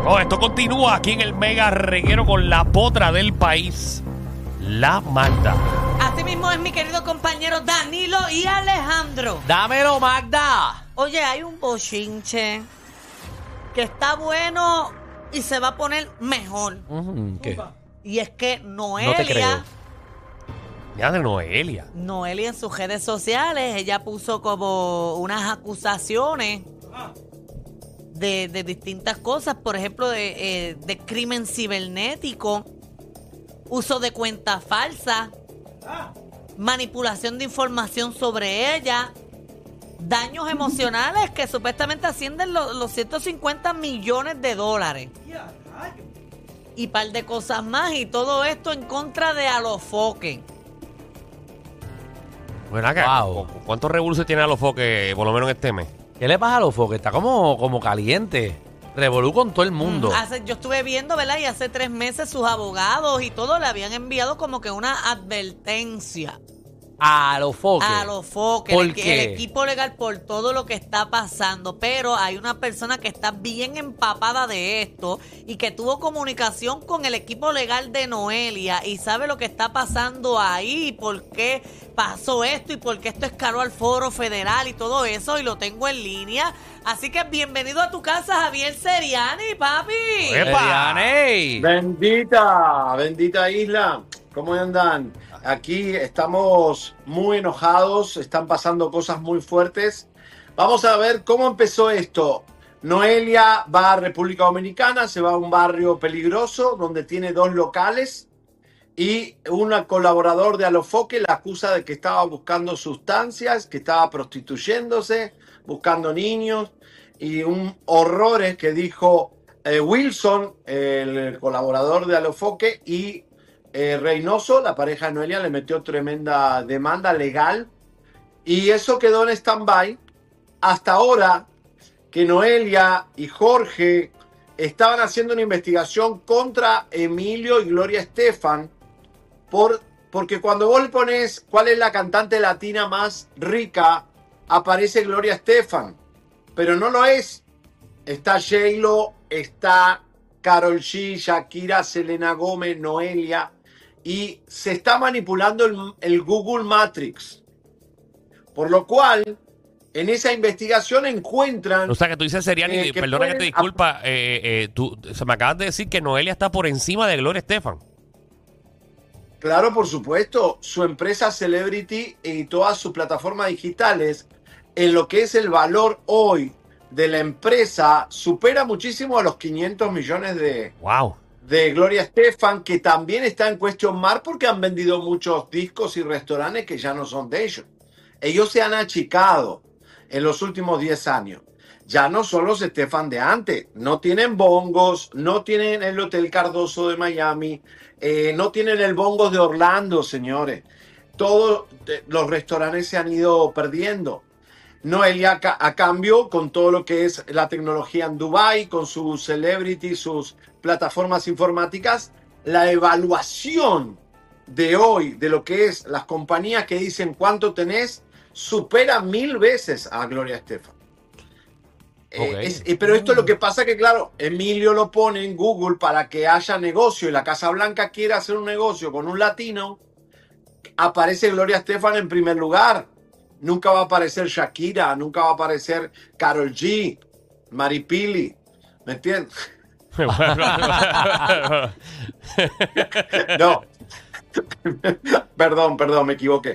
Oh, esto continúa aquí en el Mega Reguero con la potra del país, la Magda. Así mismo es mi querido compañero Danilo y Alejandro. ¡Dámelo, Magda! Oye, hay un bochinche que está bueno y se va a poner mejor. ¿Qué? Y es que No te creo. Ya de Noelia. Noelia en sus redes sociales, ella puso como unas acusaciones de distintas cosas, por ejemplo, de crimen cibernético, uso de cuentas falsas, manipulación de información sobre ella, daños emocionales que supuestamente ascienden los 150 millones de dólares. Y par de cosas más, y todo esto en contra de Alofoque. Bueno, acá, Wow. ¿cuántos revoluciones tiene Alofoque, por lo menos en este mes? ¿Qué le pasa a los foques? Está como caliente. Revolú con todo el mundo. Yo estuve viendo, ¿verdad? Y hace 3 meses sus abogados y todo le habían enviado como que una advertencia A los foques. a Alofoque, ¿Por el qué? equipo legal, por todo lo que está pasando. Pero hay una persona que está bien empapada de esto y que tuvo comunicación con el equipo legal de Noelia y sabe lo que está pasando ahí y por qué pasó esto y por qué esto escaló al foro federal y todo eso, y lo tengo en línea. Así que bienvenido a tu casa, Javier Seriani, papi. ¡Seriani! Bendita isla. ¿Cómo andan? Aquí estamos muy enojados, están pasando cosas muy fuertes. Vamos a ver cómo empezó esto. Noelia va a República Dominicana, se va a un barrio peligroso donde tiene 2 locales y un colaborador de Alofoque la acusa de que estaba buscando sustancias, que estaba prostituyéndose, buscando niños, y un horrores que dijo Wilson, el colaborador de Alofoque, y Reynoso, la pareja de Noelia, le metió tremenda demanda legal y eso quedó en stand-by hasta ahora que Noelia y Jorge estaban haciendo una investigación contra Emilio y Gloria Estefan porque cuando vos le pones cuál es la cantante latina más rica, aparece Gloria Estefan, pero no lo es. Está J-Lo, está Karol G, Shakira, Selena Gómez, Noelia, y se está manipulando el Google Matrix. Por lo cual, en esa investigación encuentran... O sea, que tú dices, Seriani, que perdona que pueden- te disculpa, se me acabas de decir que Noelia está por encima de Gloria Estefan. Claro, por supuesto, su empresa Celebrity y todas sus plataformas digitales, en lo que es el valor hoy de la empresa, supera muchísimo a los 500 millones ¡Wow! de Gloria Estefan, que también está en question mark porque han vendido muchos discos y restaurantes que ya no son de ellos. Ellos se han achicado en los últimos 10 años. Ya no son los Estefan de antes. No tienen bongos, no tienen el Hotel Cardoso de Miami, no tienen el bongos de Orlando, señores. Todos los restaurantes se han ido perdiendo. Noelia, a cambio, con todo lo que es la tecnología en Dubái, con sus celebrities, sus plataformas informáticas, la evaluación de hoy de lo que es las compañías que dicen cuánto tenés, supera 1000 veces a Gloria Estefan. Pero esto es lo que pasa que, claro, Emilio lo pone en Google para que haya negocio y la Casa Blanca quiere hacer un negocio con un latino, aparece Gloria Estefan en primer lugar. Nunca va a aparecer Shakira, nunca va a aparecer Karol G, Maripili, ¿me entiendes? No. Perdón, me equivoqué.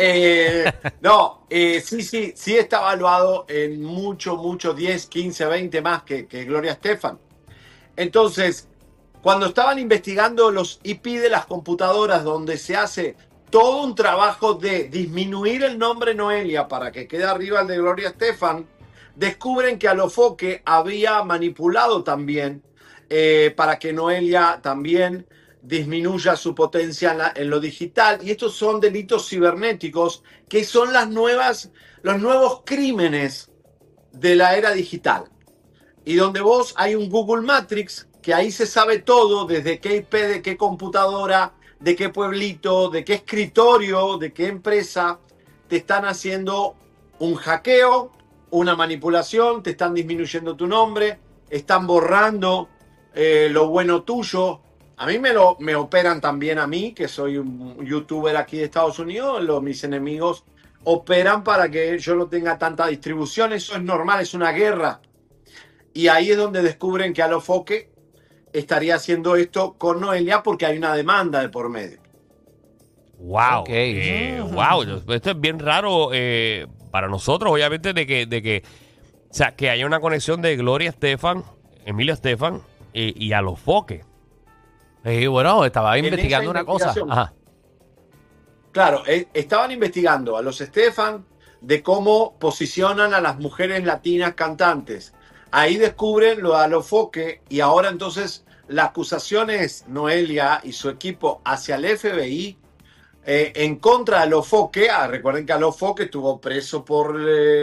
Sí está evaluado en mucho, 10, 15, 20 más que Gloria Estefan. Entonces, cuando estaban investigando los IP de las computadoras donde se hace todo un trabajo de disminuir el nombre Noelia para que quede arriba el de Gloria Estefan, descubren que Alofoque había manipulado también para que Noelia también disminuya su potencia en lo digital. Y estos son delitos cibernéticos que son los nuevos crímenes de la era digital. Y donde vos hay un Google Matrix, que ahí se sabe todo, desde qué IP, de qué computadora, de qué pueblito, de qué escritorio, de qué empresa, te están haciendo un hackeo, una manipulación, te están disminuyendo tu nombre, están borrando lo bueno tuyo. A mí me operan también a mí, que soy un youtuber aquí de Estados Unidos. Mis enemigos operan para que yo no tenga tanta distribución. Eso es normal, es una guerra. Y ahí es donde descubren que Alofoque estaría haciendo esto con Noelia porque hay una demanda de por medio. Wow. Ok. Wow. Esto es bien raro para nosotros, obviamente, o sea, que haya una conexión de Gloria Estefan, Emilio Estefan y Alofoque. Y bueno, estaba En investigando esa una cosa. investigación. Ajá. Claro, estaban investigando a los Estefan de cómo posicionan a las mujeres latinas cantantes. Ahí descubren lo de Alofoque y ahora entonces la acusación es Noelia y su equipo hacia el FBI en contra de Alofoque. Recuerden que Alofoque estuvo preso por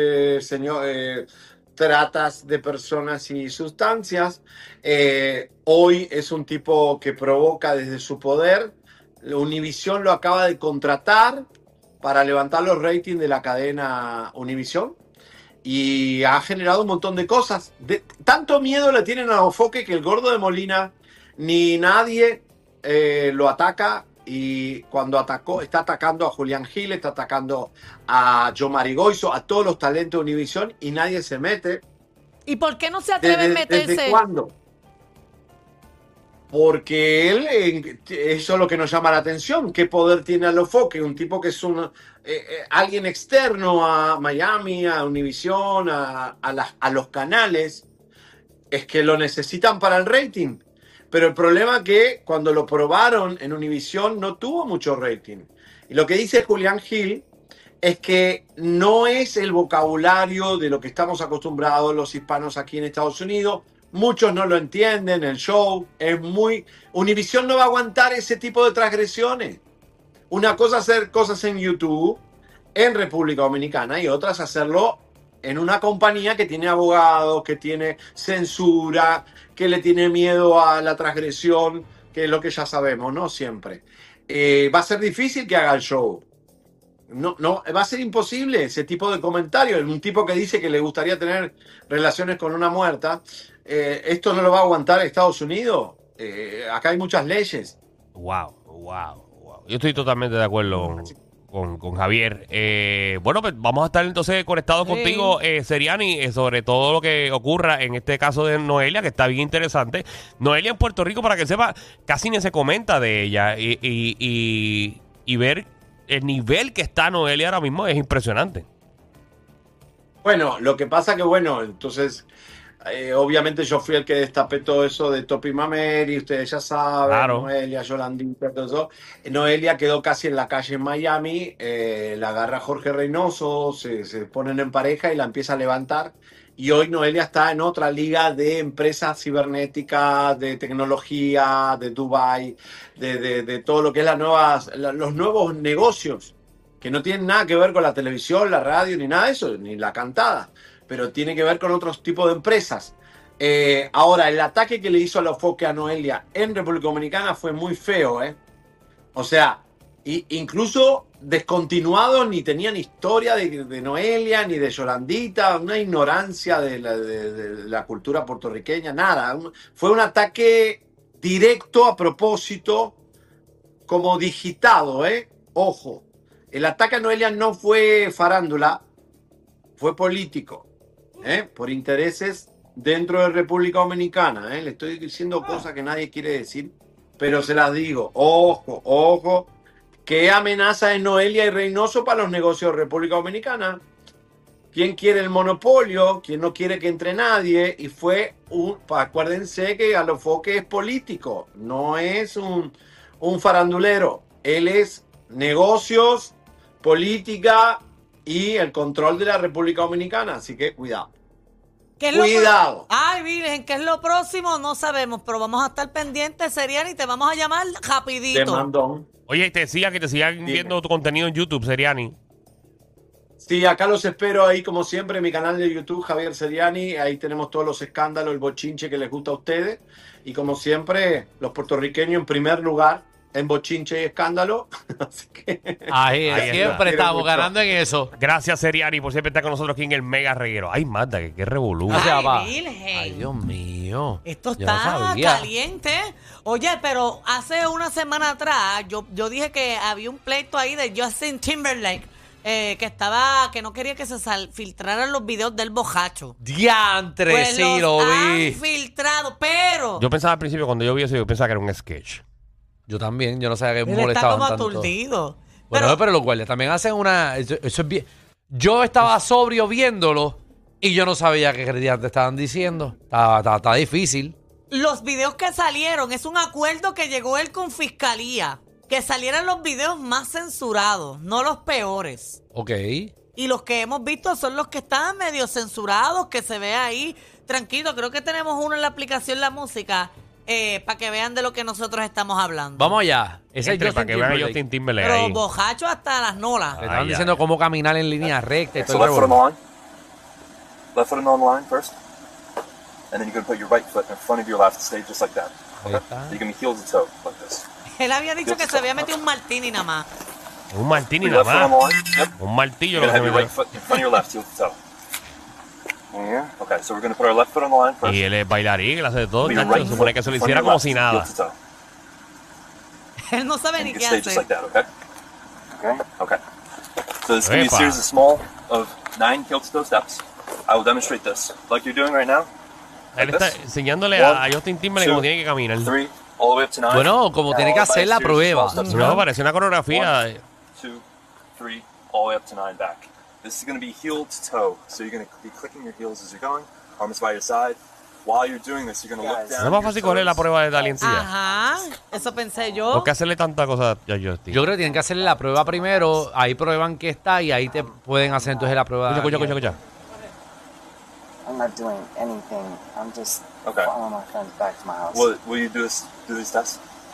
tratas de personas y sustancias. Hoy es un tipo que provoca desde su poder. Univision lo acaba de contratar para levantar los ratings de la cadena Univision y ha generado un montón de cosas. Tanto miedo le tienen a Alofoque que el gordo de Molina ni nadie lo ataca. Y cuando está atacando a Julián Gil, está atacando a Joe Marigoizo, a todos los talentos de Univision y nadie se mete. ¿Y por qué no se atreve a meterse? ¿Desde cuándo? Porque eso es lo que nos llama la atención. ¿Qué poder tiene Alofoque? Un tipo que es alguien externo a Miami, a Univision, a los canales. Es que lo necesitan para el rating. Pero el problema es que cuando lo probaron en Univision no tuvo mucho rating. Y lo que dice Julián Gil es que no es el vocabulario de lo que estamos acostumbrados los hispanos aquí en Estados Unidos. Muchos no lo entienden, el show es muy... Univision no va a aguantar ese tipo de transgresiones. Una cosa es hacer cosas en YouTube, en República Dominicana, y otra es hacerlo en una compañía que tiene abogados, que tiene censura, que le tiene miedo a la transgresión, que es lo que ya sabemos, ¿no? Siempre. Va a ser difícil que haga el show. No, va a ser imposible ese tipo de comentarios. Un tipo que dice que le gustaría tener relaciones con una muerta, esto no lo va a aguantar Estados Unidos. Acá hay muchas leyes. Wow. Yo estoy totalmente de acuerdo con Javier. Bueno, pues vamos a estar entonces conectados contigo, Seriani, sobre todo lo que ocurra en este caso de Noelia, que está bien interesante. Noelia en Puerto Rico, para que sepa, casi ni se comenta de ella y ver el nivel que está Noelia ahora mismo es impresionante. Bueno, lo que pasa que, bueno, entonces, obviamente yo fui el que destapé todo eso de Topi Mameri, ustedes ya saben, Claro. Noelia, Yolandita, todo eso. Noelia quedó casi en la calle en Miami, la agarra Jorge Reynoso, se ponen en pareja y la empieza a levantar. Y hoy Noelia está en otra liga de empresas cibernéticas, de tecnología, de Dubai, de todo lo que es los nuevos negocios, que no tienen nada que ver con la televisión, la radio, ni nada de eso, ni la cantada, pero tiene que ver con otros tipos de empresas. Ahora, el ataque que le hizo Alofoque a Noelia en República Dominicana fue muy feo, ¿eh? O sea, incluso descontinuado, ni tenían historia de Noelia, ni de Yolandita, una ignorancia de la cultura puertorriqueña, nada. Fue un ataque directo a propósito, como digitado, ¿eh? Ojo, el ataque a Noelia no fue farándula, fue político, por intereses dentro de República Dominicana, Le estoy diciendo cosas que nadie quiere decir, pero se las digo. Ojo, ¿qué amenaza es Noelia y Reynoso para los negocios de República Dominicana? ¿Quién quiere el monopolio? ¿Quién no quiere que entre nadie? Y acuérdense que Alofoque es político, no es un farandulero. Él es negocios, política y el control de la República Dominicana, así que cuidado. Cuidado. Ay, Virgen, ¿qué es lo próximo? No sabemos, pero vamos a estar pendientes, Seriani, y te vamos a llamar rapidito. Demandón. Oye, que te sigan viendo tu contenido en YouTube, Seriani. Sí, acá los espero ahí como siempre en mi canal de YouTube, Javier Seriani. Ahí tenemos todos los escándalos, el bochinche que les gusta a ustedes. Y como siempre, los puertorriqueños en primer lugar, en bochinche y escándalo. Así que Ahí, Ahí siempre está. estamos ganando en eso. Gracias, Seriani, por siempre estar con nosotros aquí en el Mega Reguero. Ay, Magda, que qué revolú. Gracias, Ay, papá. Virgen. Ay, Dios mío. Esto Yo no está sabía. caliente. Oye, pero hace una semana atrás yo dije que había un pleito ahí de Justin Timberlake que no quería que se filtraran los videos del bojacho. Diantre, Pues sí, los lo han vi. filtrado, pero Yo pensaba al principio, cuando yo vi eso, yo pensaba que era un sketch. Yo también, yo no sabía que él está molestaban como tanto. aturdido. Bueno, pero los guardias también hacen una... Eso es bien... Yo estaba sobrio viéndolo y yo no sabía qué te estaban diciendo. Está difícil. Los videos que salieron, es un acuerdo que llegó él con fiscalía. Que salieran los videos más censurados, no los peores. Ok. Y los que hemos visto son los que están medio censurados, que se ve ahí tranquilo. Creo que tenemos uno en la aplicación La Música, para que vean de lo que nosotros estamos hablando. Vamos allá. Ese es Entre, para Justin que vean a Timberlake. Justin Timberlake Pero ahí. bojacho hasta las nolas. Le estaban Ay, diciendo ay. cómo caminar en línea recta y So todo el left foot on the revolú. line. Left foot on the line first. And then you're going to put your right foot in front of your left, stay just like that. Ahí Okay? está. So you're going to be heel to toe, like this. Él había dicho que se había metido un martini nada más. Un martini Your nada left foot on más. the line. Yep. Un martillo You're lo going que to have your me right foot in front of your left, heel to toe. Here. Okay, so we're going to put our left foot on the line first. Y él es bailarín, él hace de todo. Put your Chacho, right se supone foot que se lo in front of hiciera your como left, si heel nada. to toe. Él no sabe And ni you qué can stay just like hacer. that, okay? Okay. Okay. So this is going to be Epa. a series of 9 heel to toe steps. I will demonstrate this, like you're doing right now. Él Like está this. enseñándole a Justin Timberlake cómo tiene que caminar. 3, all the way up to 9. Bueno, como tiene que hacer la prueba. No, parece una coreografía. 2, 3, all the way up to 9 back. This is going to be heel to toe. So you're going to be clicking your heels as you're going, arms by your side. While you're doing this, you're going to look down. No es más fácil coger la prueba de Ah. talentilla. Ajá, eso pensé yo. ¿Por qué hacerle tanta cosa a Justin? Yo creo que tienen que hacerle la prueba primero. Ahí prueban que está y ahí te pueden hacer entonces la prueba. Escucha. I'm not doing anything. I'm just Okay. following my friends back to my house. Will you do these tests?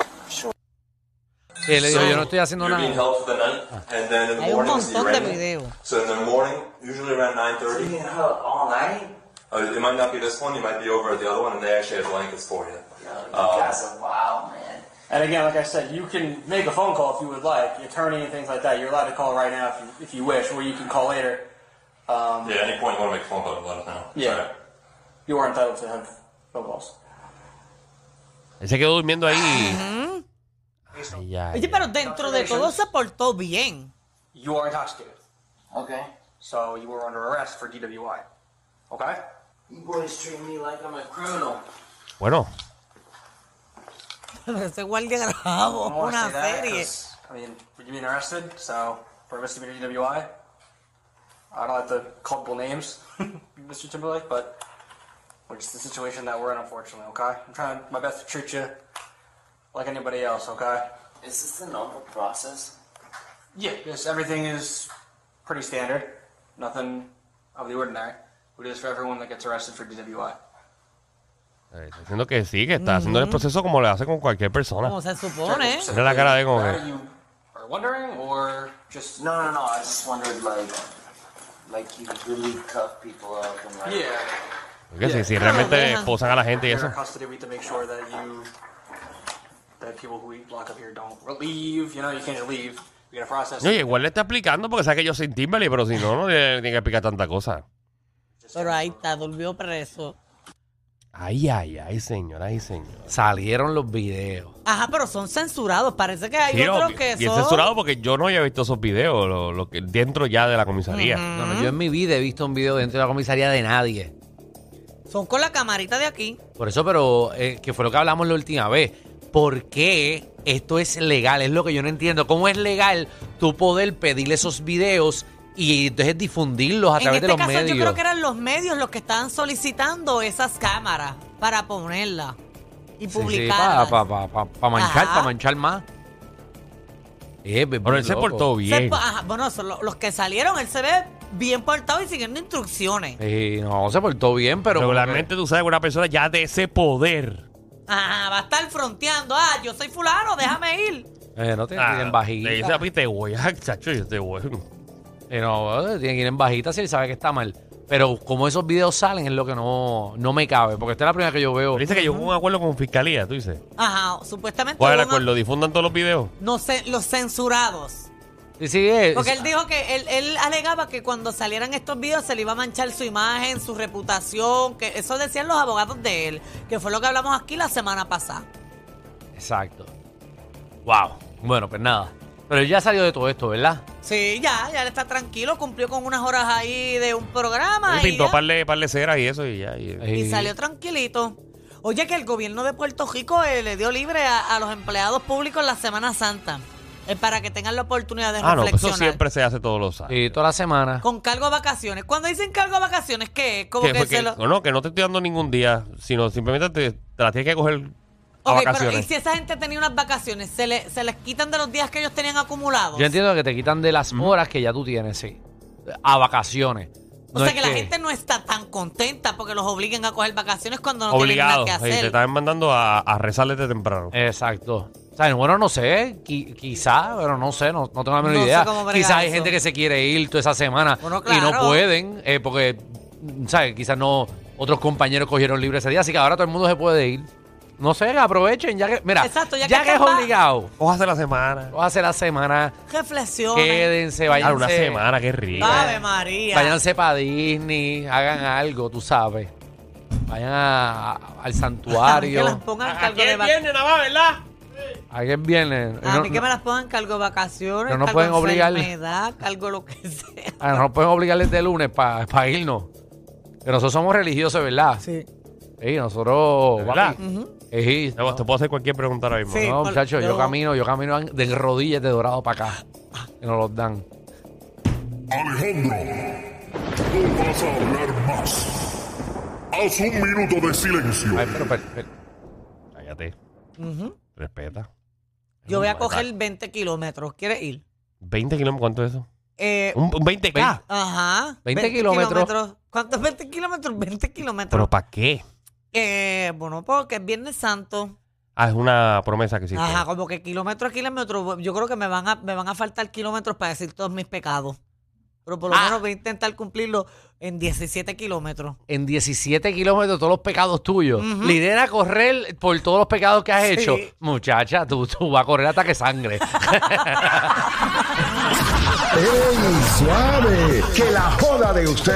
Él le dijo, yo no estoy haciendo You're being nada. held for the night, and then in the Hay un morning, montón de videos. So in the morning, usually around 9:30. Being held all night? It might not be this one. You might be over at the other one, and they actually have blankets for you. That's a wild man. And again, like I said, you can make a phone call if you would like, the attorney and things like that. You're allowed to call right now if you wish, or you can call later. Yeah, at any point you want to make a phone call, let us know. Yeah. You are entitled to have phone calls. Él se quedó durmiendo ahí. Ay, ay, Oye, pero dentro de todo se portó bien. You are intoxicated, Okay. so you were under arrest for DWI. Okay? You boys treat me like I'm a criminal. Bueno, Pero ese guardia grabó I don't wanna una say that, serie. 'cause, I mean, you're being arrested, so for misdemeanor DWI. I don't like to call people names, Mr. Timberlake, but we're just the situation that we're in, unfortunately. Okay? I'm trying my best to treat you like anybody else. Okay? Is this the normal process? Yeah, yes, everything is pretty standard. Nothing of the ordinary. We do this for everyone that gets arrested for DWI. está diciendo que sí, que está haciendo el proceso como le hace con cualquier persona. Como se supone. Mira la cara de como que- You are wondering, or just No. I just wondered, like you really cuff people up and like. yeah. Porque si realmente esposan a la gente y You're eso. in custody. We have to make sure that people who we lock up here don't leave. You know, you can't just leave. We gotta process. Oye, igual le está explicando porque sabe que yo soy Timberlake, pero si no, no tiene que explicar tanta cosa. Pero ahí está, durmió preso. Ay, señor, ay, señor. Salieron los videos. Ajá, pero son censurados. Parece que hay Sí, otros no, que bien son... censurado porque yo no había visto esos videos lo que dentro ya de la comisaría. No, yo en mi vida he visto un video dentro de la comisaría de nadie. Son con la camarita de aquí. Por eso, pero que fue lo que hablamos la última vez. ¿Por qué esto es legal? Es lo que yo no entiendo. ¿Cómo es legal tú poder pedirle esos videos y entonces difundirlos a En través este de los caso medios? yo creo que eran los medios los que estaban solicitando esas cámaras para ponerlas y publicarlas. Para manchar, Ajá. para manchar más. Pero él se portó bien. Ajá, bueno, son los que salieron, él se ve bien portado y siguiendo instrucciones. No, se portó bien, pero... Regularmente tú sabes que una persona ya de ese poder. Ajá, va a estar fronteando. Yo soy fulano, déjame ir. no te tienen bajita. Le dice a ti, te voy a chacho, yo te voy. No, tiene que ir en bajita si él sabe que está mal. Pero como esos videos salen es lo que no me cabe. Porque esta es la primera que yo veo. Dice que llegó a un acuerdo con fiscalía, tú dices. Ajá, supuestamente. ¿Cuál es el hubo acuerdo? ¿Difundan todos los videos? No sé, los censurados. Sí, Porque él dijo que él alegaba que cuando salieran estos videos se le iba a manchar su imagen, su reputación, que eso decían los abogados de él, que fue lo que hablamos aquí la semana pasada. Exacto. Wow. Bueno, pues nada. Pero él ya salió de todo esto, ¿verdad? Sí, ya él está tranquilo, cumplió con unas horas ahí de un programa Y y, pintó ya, par de ceras y eso y ya. y salió tranquilito. Oye, que el gobierno de Puerto Rico le dio libre a los empleados públicos la Semana Santa, para que tengan la oportunidad de no, pues reflexionar. eso siempre se hace todos los años. Y toda la semana. Con cargo a vacaciones. Cuando dicen cargo a vacaciones, ¿qué es? Como Que, que fue que- se lo... no, que no te estoy dando ningún día, sino simplemente te la tienes que coger a Ok, pero vacaciones. ¿y si esa gente tenía unas vacaciones? ¿Se les quitan de los días que ellos tenían acumulados? Yo entiendo que te quitan de las horas que ya tú tienes, sí. A vacaciones. O No sea es que la gente no está tan contenta porque los obliguen a coger vacaciones cuando no Obligado. tienen nada que Sí, te hacer. están mandando a rezar desde temprano. Exacto. O sea, bueno, no sé, quizá, pero no sé, no tengo la menor No sé idea. cómo bregar Quizás hay eso. gente que se quiere ir toda esa semana Bueno, y no claro. pueden, porque, ¿sabes? Quizás no, otros compañeros cogieron libre ese día, así que ahora todo el mundo se puede ir. No sé, aprovechen, ya que, mira, Exacto, ya ya que que es están más- obligado, Cójase la semana. vamos a hacer la semana, Reflexionen. quédense, Claro, una váyanse, semana, qué rico. Ave María. váyanse para Disney, hagan algo, tú sabes. Vayan al A mí que santuario. las pongan cargo de vacaciones. viene nada más, ¿verdad? Alguien viene. A mí que me las pongan cargo de vacaciones, no nos cargo pueden de obligar. enfermedad, cargo lo que sea. No nos pueden obligar desde el lunes para irnos. Que nosotros somos religiosos, ¿verdad? Sí. Sí, nosotros. ¿De verdad? papi, sí, Te puedo hacer cualquier pregunta ahora mismo. Sí. no, por- muchachos, yo yo- camino de rodillas de Dorado para acá. Que nos los dan. Alejandro, no vas a hablar más. Haz un minuto de silencio. Ay, pero. Cállate. Respeta. Yo voy a coger 20 kilómetros. ¿Quieres ir? 20 kilómetros, ¿cuánto es eso? Eh, Un 20K. Ajá. 20 kilómetros. ¿Cuántos 20 kilómetros? 20 kilómetros. ¿Pero para qué? Bueno, porque es Viernes Santo. Ah, es una promesa que hiciste. Ajá, como que kilómetro a kilómetro. Yo creo que me van a faltar kilómetros para decir todos mis pecados. Pero por lo menos voy a intentar cumplirlo en 17 kilómetros. En 17 kilómetros todos los pecados tuyos. La idea era correr por todos los pecados que has Sí. hecho. Muchacha, tú vas a correr hasta que sangre. ¡Ey, suave! Que la joda de usted